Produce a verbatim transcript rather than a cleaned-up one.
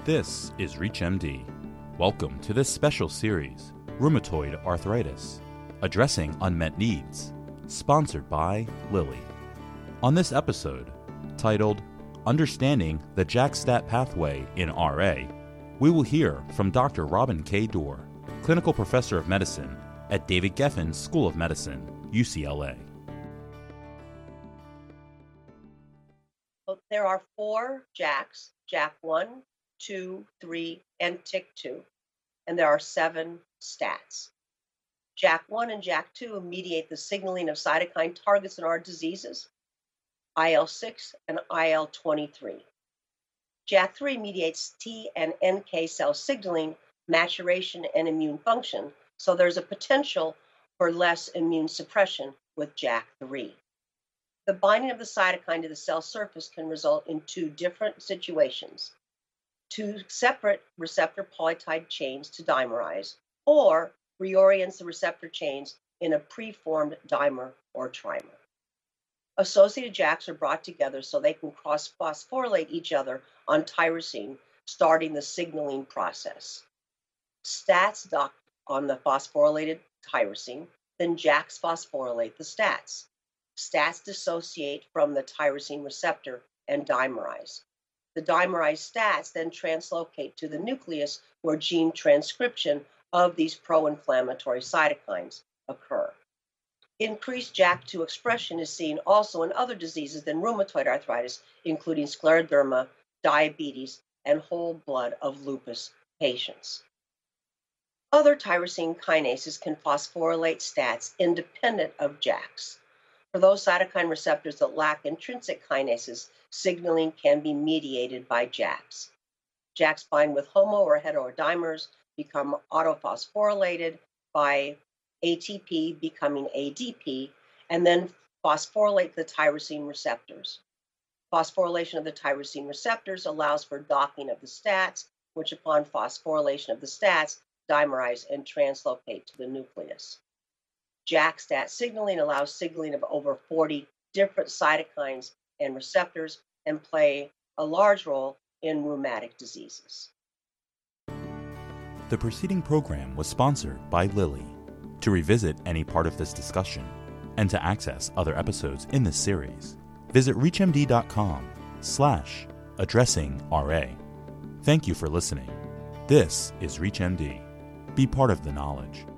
This is ReachMD. Welcome to this special series, Rheumatoid Arthritis, Addressing Unmet Needs, sponsored by Lilly. On this episode, titled Understanding the JAK-STAT Pathway in R A, we will hear from Doctor Robin K. Doerr, Clinical Professor of Medicine at David Geffen School of Medicine, U C L A. There are four JAKs, JAK one, two, three, and T Y K two, and there are seven STATs. JAK one and JAK two mediate the signaling of cytokine targets in our diseases, I L six and I L twenty-three. JAK three mediates T and N K cell signaling, maturation, and immune function, so there's a potential for less immune suppression with JAK three. The binding of the cytokine to the cell surface can result in two different situations: two separate receptor polypeptide chains to dimerize, or reorients the receptor chains in a preformed dimer or trimer. Associated JAKs are brought together so they can cross-phosphorylate each other on tyrosine, starting the signaling process. STATs dock on the phosphorylated tyrosine, then JAKs phosphorylate the STATs. STATs dissociate from the tyrosine receptor and dimerize. The dimerized STATs then translocate to the nucleus where gene transcription of these pro-inflammatory cytokines occur. Increased JAK two expression is seen also in other diseases than rheumatoid arthritis, including scleroderma, diabetes, and whole blood of lupus patients. Other tyrosine kinases can phosphorylate STATs independent of JAKs. For those cytokine receptors that lack intrinsic kinases, signaling can be mediated by JAKs. JAKs bind with homo or heterodimers, become autophosphorylated by A T P becoming A D P, and then phosphorylate the tyrosine receptors. Phosphorylation of the tyrosine receptors allows for docking of the STATs, which upon phosphorylation of the STATs, dimerize and translocate to the nucleus. JAK-STAT signaling allows signaling of over forty different cytokines and receptors and play a large role in rheumatic diseases. The preceding program was sponsored by Lilly. To revisit any part of this discussion and to access other episodes in this series, visit reachmd.com slash addressing RA. Thank you for listening. This is ReachMD. Be part of the knowledge.